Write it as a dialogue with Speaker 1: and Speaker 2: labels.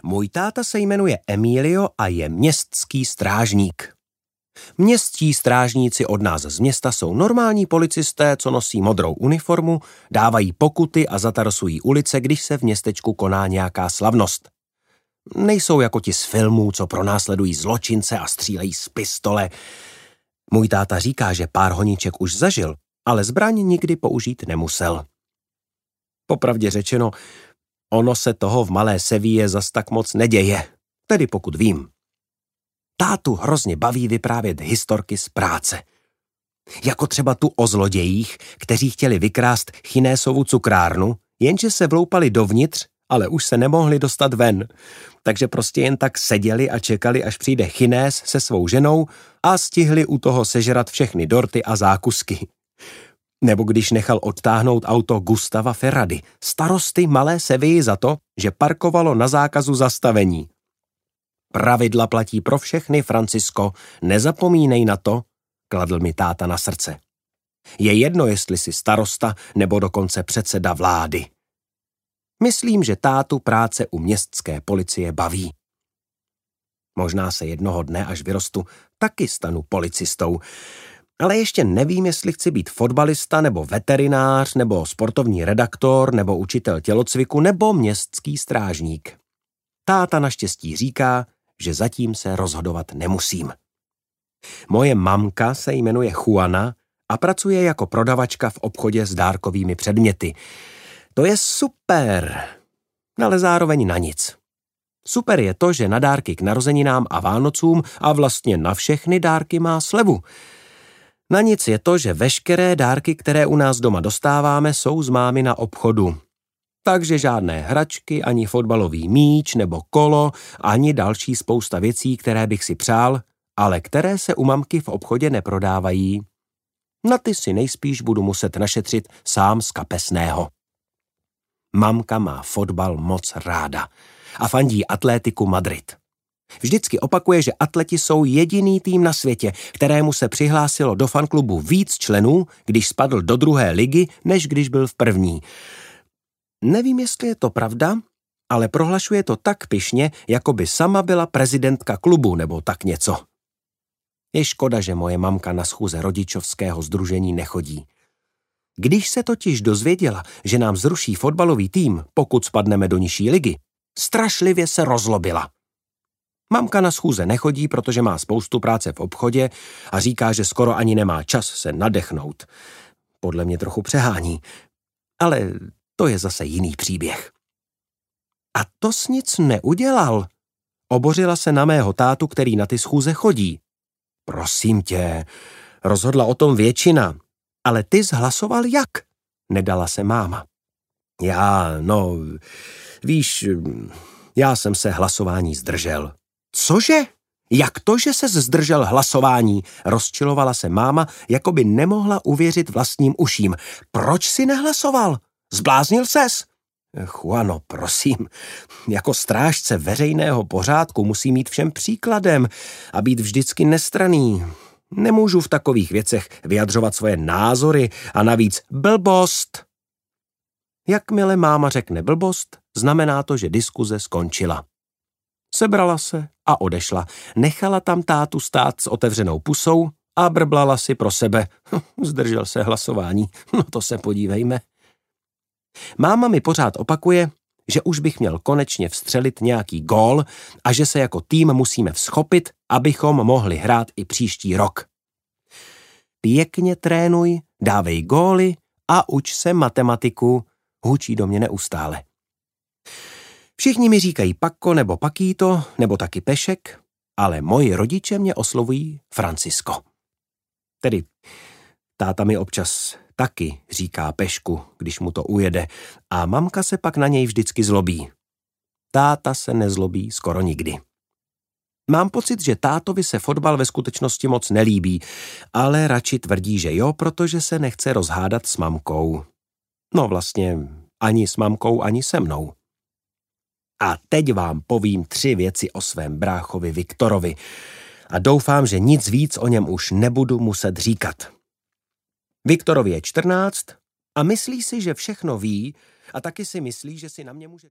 Speaker 1: Můj táta se jmenuje Emilio a je městský strážník. Městští strážníci od nás z města jsou normální policisté, co nosí modrou uniformu, dávají pokuty a zatarasují ulice, když se v městečku koná nějaká slavnost. Nejsou jako ti z filmů, co pronásledují zločince a střílejí z pistole. Můj táta říká, že pár honiček už zažil, ale zbraň nikdy použít nemusel. Popravdě řečeno, ono se toho v Malé Seville zas tak moc neděje, tedy pokud vím. Tátu hrozně baví vyprávět historky z práce. Jako třeba tu o zlodějích, kteří chtěli vykrást Chinésovu cukrárnu, jenže se vloupali dovnitř, ale už se nemohli dostat ven. Takže prostě jen tak seděli a čekali, až přijde Chinés se svou ženou a stihli u toho sežrat všechny dorty a zákusky. Nebo když nechal odtáhnout auto Gustava Ferrady, starosty Malé Seville, za to, že parkovalo na zákazu zastavení. Pravidla platí pro všechny, Francisco, nezapomínej na to, kladl mi táta na srdce. Je jedno, jestli jsi starosta nebo dokonce předseda vlády. Myslím, že tátu práce u městské policie baví. Možná se jednoho dne, až vyrostu, taky stanu policistou, ale ještě nevím, jestli chci být fotbalista nebo veterinář nebo sportovní redaktor nebo učitel tělocviku nebo městský strážník. Táta naštěstí říká, že zatím se rozhodovat nemusím. Moje mamka se jmenuje Juana a pracuje jako prodavačka v obchodě s dárkovými předměty. To je super, ale zároveň na nic. Super je to, že na dárky k narozeninám a Vánocům a vlastně na všechny dárky má slevu. Na nic je to, že veškeré dárky, které u nás doma dostáváme, jsou z mámina obchodu. Takže žádné hračky, ani fotbalový míč nebo kolo, ani další spousta věcí, které bych si přál, ale které se u mamky v obchodě neprodávají. Na ty si nejspíš budu muset našetřit sám z kapesného. Mamka má fotbal moc ráda a fandí Atlétiku Madrid. Vždycky opakuje, že atleti jsou jediný tým na světě, kterému se přihlásilo do fanklubu víc členů, když spadl do druhé ligy, než když byl v první. Nevím, jestli je to pravda, ale prohlašuje to tak pyšně, jako by sama byla prezidentka klubu nebo tak něco. Je škoda, že moje mamka na schůze rodičovského sdružení nechodí. Když se totiž dozvěděla, že nám zruší fotbalový tým, pokud spadneme do nižší ligy, strašlivě se rozlobila. Mamka na schůze nechodí, protože má spoustu práce v obchodě a říká, že skoro ani nemá čas se nadechnout. Podle mě trochu přehání, ale to je zase jiný příběh. A to s nic neudělal. Obořila se na mého tátu, který na ty schůze chodí. Prosím tě, rozhodla o tom většina. Ale ty zhlasoval jak? Nedala se máma. Víš, já jsem se hlasování zdržel. Cože? Jak to, že ses zdržel hlasování? Rozčilovala se máma, jako by nemohla uvěřit vlastním uším. Proč si nehlasoval? Zbláznil ses? Juano, prosím, jako strážce veřejného pořádku musí mít všem příkladem a být vždycky nestranný. Nemůžu v takových věcech vyjadřovat svoje názory a navíc blbost. Jakmile máma řekne blbost, znamená to, že diskuze skončila. Sebrala se a odešla. Nechala tam tátu stát s otevřenou pusou a brblala si pro sebe. Zdržel se hlasování. No to se podívejme. Máma mi pořád opakuje, že už bych měl konečně vstřelit nějaký gól a že se jako tým musíme vzchopit, abychom mohli hrát i příští rok. Pěkně trénuj, dávej góly a uč se matematiku, hučí do mě neustále. Všichni mi říkají Pako nebo Pakíto, nebo taky Pešek, ale moji rodiče mě oslovují Francisco. Tedy táta mi občas taky říká Pešku, když mu to ujede, a mamka se pak na něj vždycky zlobí. Táta se nezlobí skoro nikdy. Mám pocit, že tátovi se fotbal ve skutečnosti moc nelíbí, ale radši tvrdí, že jo, protože se nechce rozhádat s mamkou. No vlastně ani s mamkou, ani se mnou. A teď vám povím 3 věci o svém bráchovi Viktorovi a doufám, že nic víc o něm už nebudu muset říkat. Viktorovi je 14 a myslí si, že všechno ví a taky si myslí, že si na mě může...